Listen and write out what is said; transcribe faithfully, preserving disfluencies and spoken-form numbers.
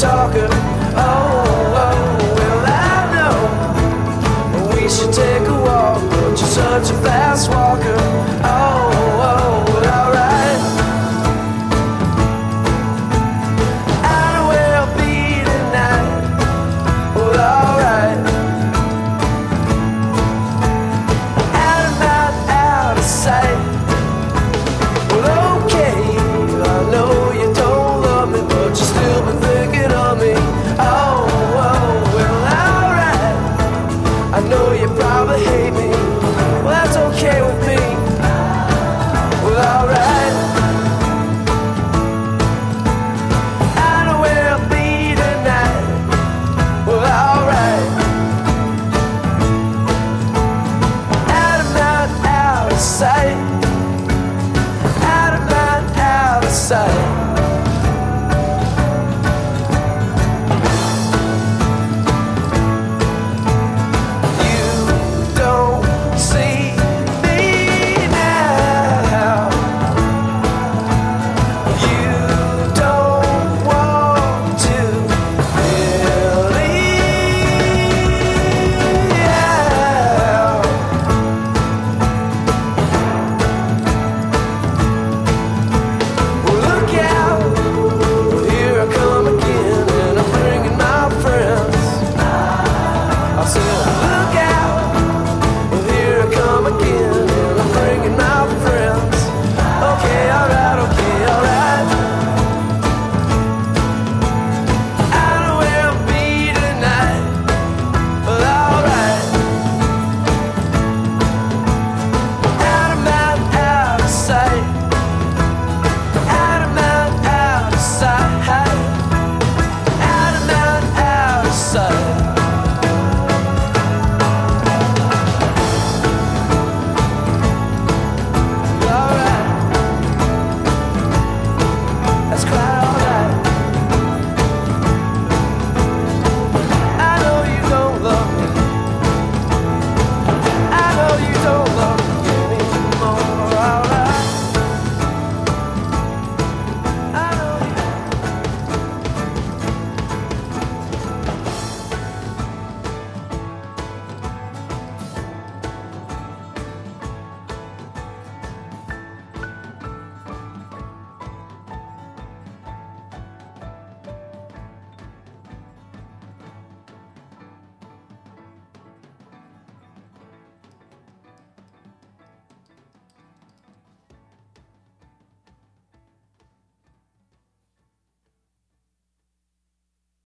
talker. Oh, oh, well I know we should take a walk, but you're such a fast walker. Oh, oh, well alright. I know where I'll be tonight. Well alright. Out of mind, out of sight. Well okay, I know you don't love me, but you still been thinking of me. Oh, oh, well alright. I know you probably hate me. Well that's okay with me. Well alright. I know where I'll be tonight. Well alright. Out of mind, out of sight. Out of mind, out of sight.